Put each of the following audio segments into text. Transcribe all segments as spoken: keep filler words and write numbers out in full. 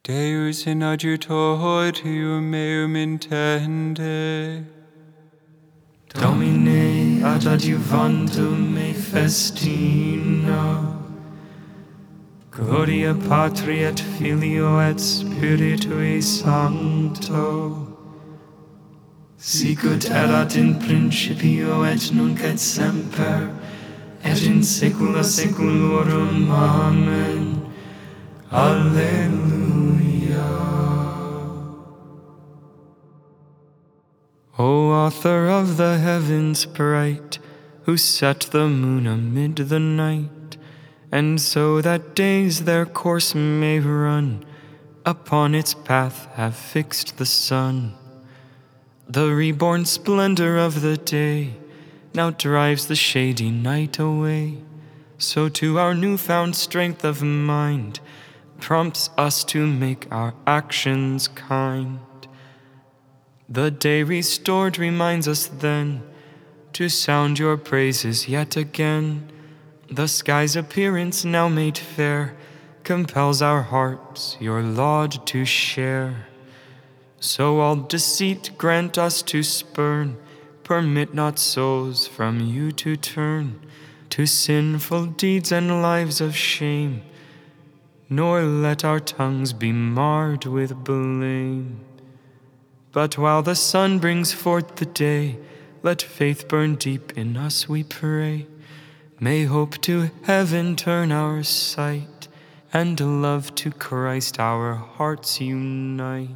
Deus in adjutorium meum intende. Domine ad adjuvantum me festina. Gloria Patri et Filio et Spiritui Sancto. Sicut erat in principio et nunc et semper, et in saecula saeculorum. Amen. Alleluia. O author of the heavens bright, who set the moon amid the night, and so that days their course may run, upon its path have fixed the sun. The reborn splendor of the day now drives the shady night away, so to our newfound strength of mind prompts us to make our actions kind. The day restored reminds us then to sound your praises yet again. The sky's appearance now made fair compels our hearts your laud to share. So all deceit grant us to spurn, permit not souls from you to turn to sinful deeds and lives of shame, nor let our tongues be marred with blame. But while the sun brings forth the day, let faith burn deep in us, we pray. May hope to heaven turn our sight, and love to Christ our hearts unite.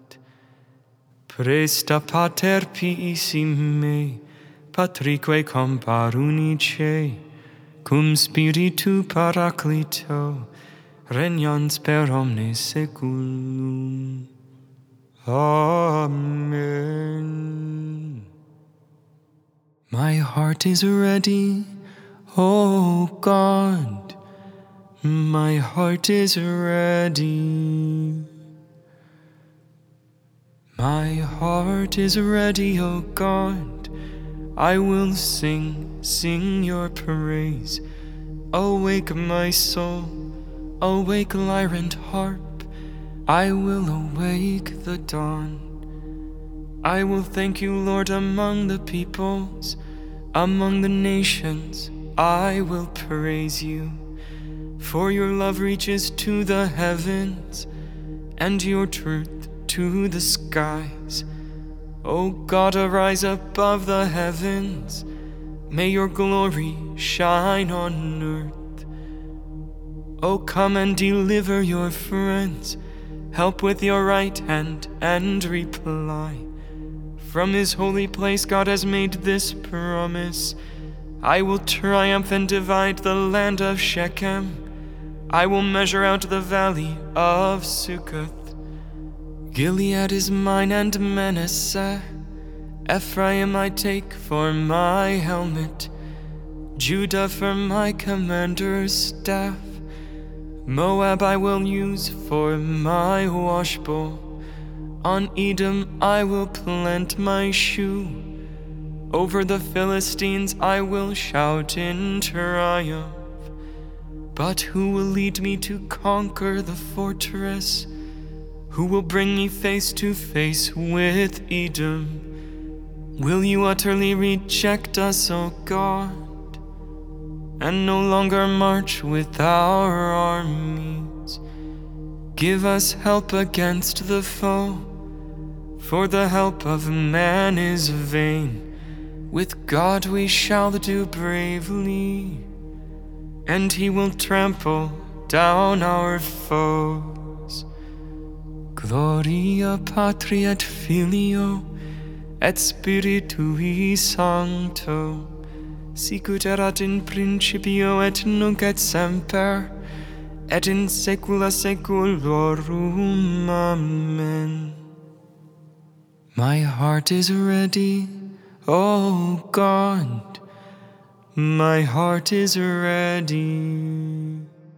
Presta pater piisi me, patrique compar unice, cum spiritu paraclito, regnans per omnes saeculum. Amen. My heart is ready, O God, my heart is ready. My heart is ready, O God, I will sing, sing your praise. Awake my soul, awake lyre and harp, I will awake the dawn. I will thank you, Lord, among the peoples, among the nations, I will praise you. For your love reaches to the heavens, and your truth to the skies. O God, arise above the heavens, may your glory shine on earth. O come and deliver your friends, help with your right hand and reply. From his holy place God has made this promise: I will triumph and divide the land of Shechem. I will measure out the valley of Succoth. Gilead is mine and Manasseh, Ephraim I take for my helmet, Judah for my commander's staff. Moab I will use for my washbowl, on Edom I will plant my shoe. Over the Philistines I will shout in triumph. But who will lead me to conquer the fortress? Who will bring me face to face with Edom? Will you utterly reject us, O God, and no longer march with our armies? Give us help against the foe, for the help of man is vain. With God we shall do bravely, and he will trample down our foes. Gloria Patri et Filio et Spiritui Sancto, sicut erat in principio et nunc et semper, et in saecula saeculorum. Amen. My heart is ready, O God, my heart is ready.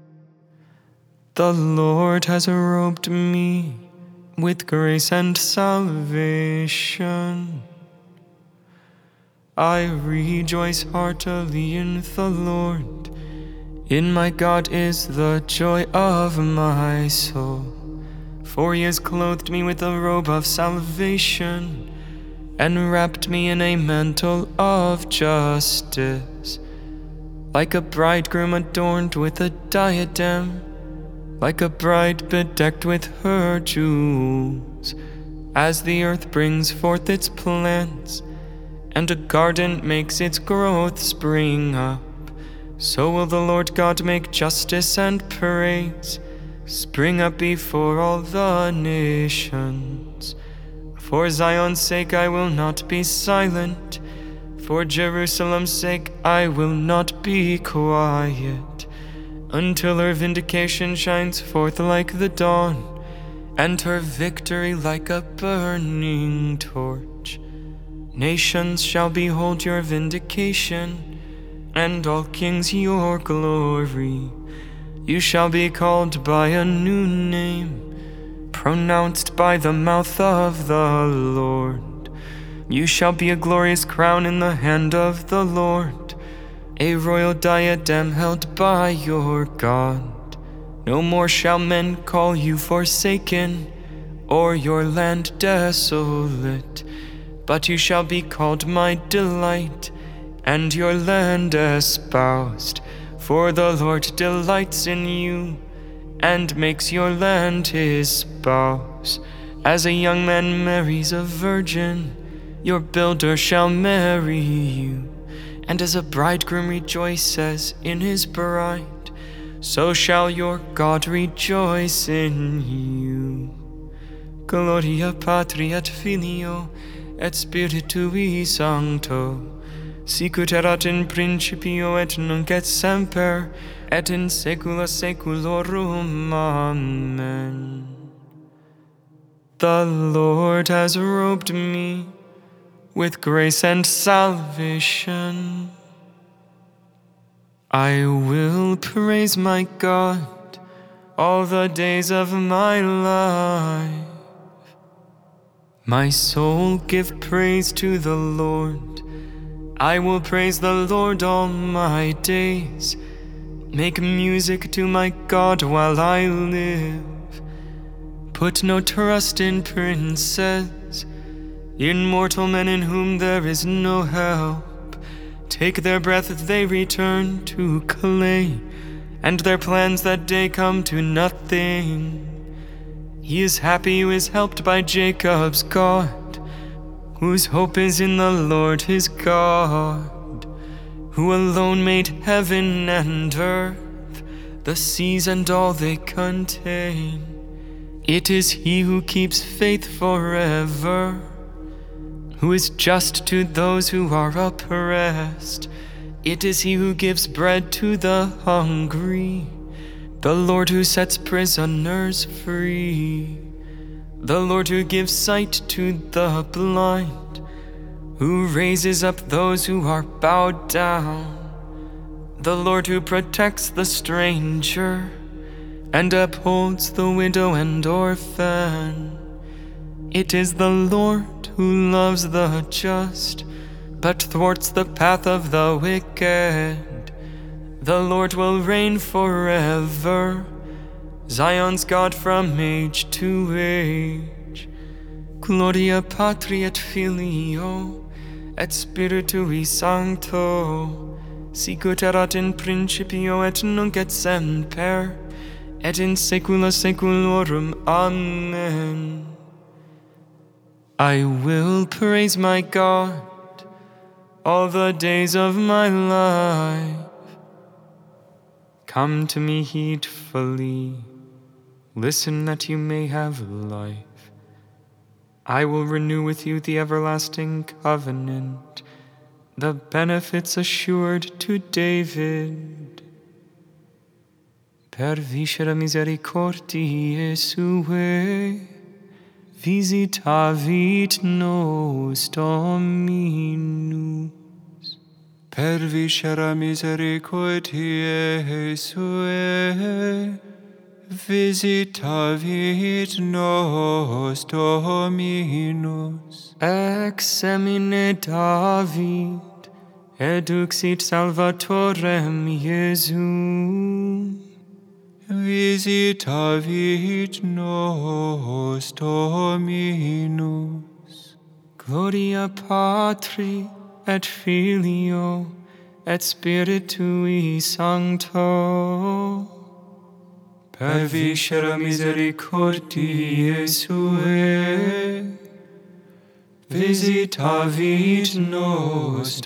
The Lord has robed me with grace and salvation. I rejoice heartily in the Lord. In my God is the joy of my soul. For he has clothed me with the robe of salvation, and wrapped me in a mantle of justice. Like a bridegroom adorned with a diadem, like a bride bedecked with her jewels. As the earth brings forth its plants, and a garden makes its growth spring up, so will the Lord God make justice and praise spring up before all the nations. For Zion's sake I will not be silent, for Jerusalem's sake I will not be quiet, until her vindication shines forth like the dawn, and her victory like a burning torch. Nations shall behold your vindication, and all kings your glory. You shall be called by a new name, pronounced by the mouth of the Lord. You shall be a glorious crown in the hand of the Lord, a royal diadem held by your God. No more shall men call you forsaken, or your land desolate, but you shall be called my delight, and your land espoused. For the Lord delights in you, and makes your land his spouse. As a young man marries a virgin, your builder shall marry you. And as a bridegroom rejoices in his bride, so shall your God rejoice in you. Gloria Patri et Filio et Spiritui Sancto, sicut erat in principio et nunc et semper, et in saecula saeculorum. Amen. The Lord has robed me with grace and salvation. I will praise my God all the days of my life. My soul, give praise to the Lord. I will praise the Lord all my days. Make music to my God while I live. Put no trust in princes, in mortal men in whom there is no help. Take their breath, they return to clay, and their plans that day come to nothing. He is happy who is helped by Jacob's God, whose hope is in the Lord his God, who alone made heaven and earth, the seas and all they contain. It is he who keeps faith forever, who is just to those who are oppressed. It is he who gives bread to the hungry, the Lord who sets prisoners free, the Lord who gives sight to the blind, who raises up those who are bowed down, the Lord who protects the stranger and upholds the widow and orphan. It is the Lord who loves the just, but thwarts the path of the wicked. The Lord will reign forever, Zion's God from age to age. Gloria Patri et Filio et Spiritui Sancto, sicut erat in principio et nunc et semper, et in saecula saeculorum. Amen. I will praise my God all the days of my life. Come to me heedfully, listen that you may have life. I will renew with you the everlasting covenant, the benefits assured to David. Per viscera misericordiae suae, visitavit nos Dominus. Per viscera misericordiae suae, visitavit nos Dominus. Exemine David, eduxit Salvatorem Iesum. visitavit nos Dominus. Gloria Patri et Filio et Spiritui Sancto. Per viscera misericordiae Sue, visitavit nos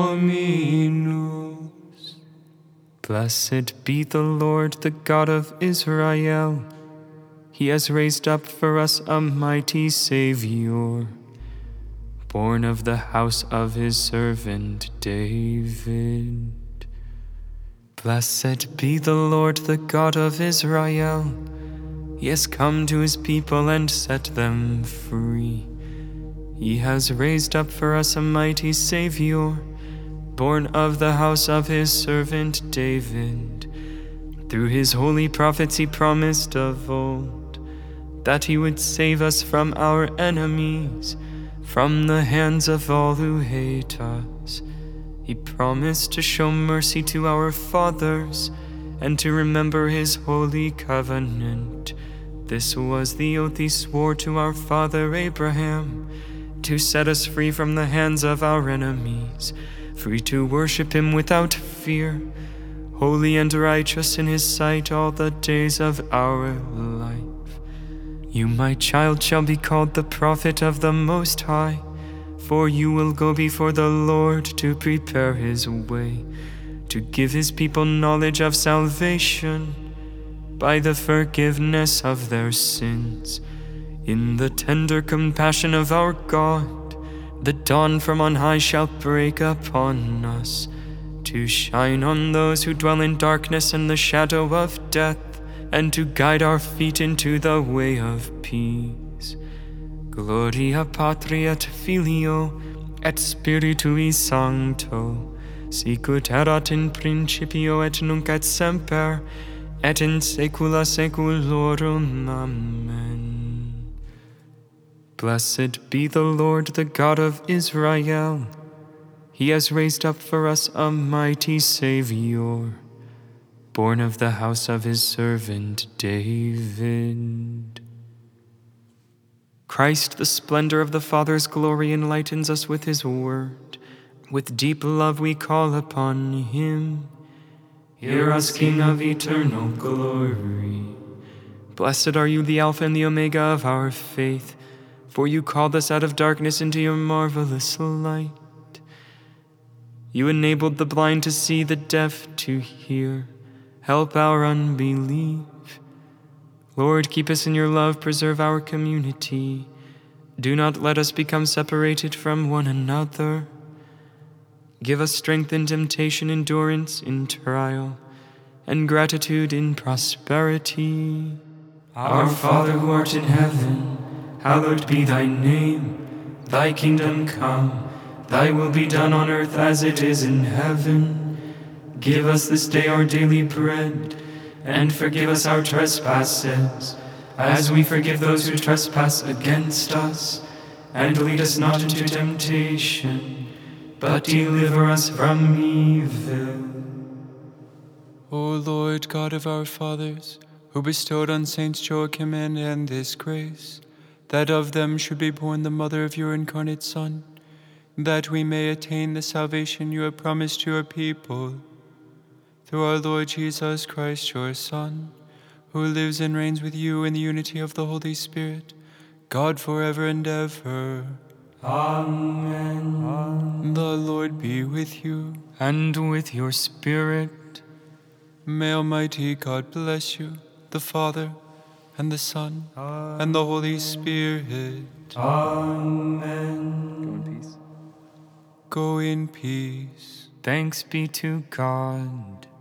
Dominus. Blessed be the Lord, the God of Israel. He has raised up for us a mighty Savior, born of the house of his servant David. Blessed be the Lord, the God of Israel. He has come to his people and set them free. He has raised up for us a mighty Savior, born of the house of his servant David. Through his holy prophets he promised of old that he would save us from our enemies, from the hands of all who hate us. He promised to show mercy to our fathers and to remember his holy covenant. This was the oath he swore to our father Abraham, to set us free from the hands of our enemies, free to worship him without fear, holy and righteous in his sight all the days of our life. You, my child, shall be called the prophet of the Most High, for you will go before the Lord to prepare his way, to give his people knowledge of salvation by the forgiveness of their sins. In the tender compassion of our God, the dawn from on high shall break upon us, to shine on those who dwell in darkness and the shadow of death, and to guide our feet into the way of peace. Gloria Patri et Filio et Spiritui Sancto, sicut erat in principio et nunc et semper, et in saecula saeculorum. Amen. Blessed be the Lord, the God of Israel. He has raised up for us a mighty Savior, born of the house of his servant David. Christ, the splendor of the Father's glory, enlightens us with his word. With deep love we call upon him. Hear us, King of eternal glory. Blessed are you, the Alpha and the Omega of our faith, for you called us out of darkness into your marvelous light. You enabled the blind to see, the deaf to hear. Help our unbelief. Lord, keep us in your love, preserve our community. Do not let us become separated from one another. Give us strength in temptation, endurance in trial, and gratitude in prosperity. Our Father who art in heaven, hallowed be thy name. Thy kingdom come, thy will be done on earth as it is in heaven. Give us this day our daily bread, and forgive us our trespasses, as we forgive those who trespass against us. And lead us not into temptation, but deliver us from evil. O Lord God of our fathers, who bestowed on Saints Joachim and Anne this grace, that of them should be born the mother of your incarnate Son, that we may attain the salvation you have promised to your people, through our Lord Jesus Christ, your Son, who lives and reigns with you in the unity of the Holy Spirit, God forever and ever. Amen. Amen. The Lord be with you. And with your spirit. May Almighty God bless you, the Father, and the Son, Amen. And the Holy Spirit. Amen. Go in peace. Go in peace. Thanks be to God.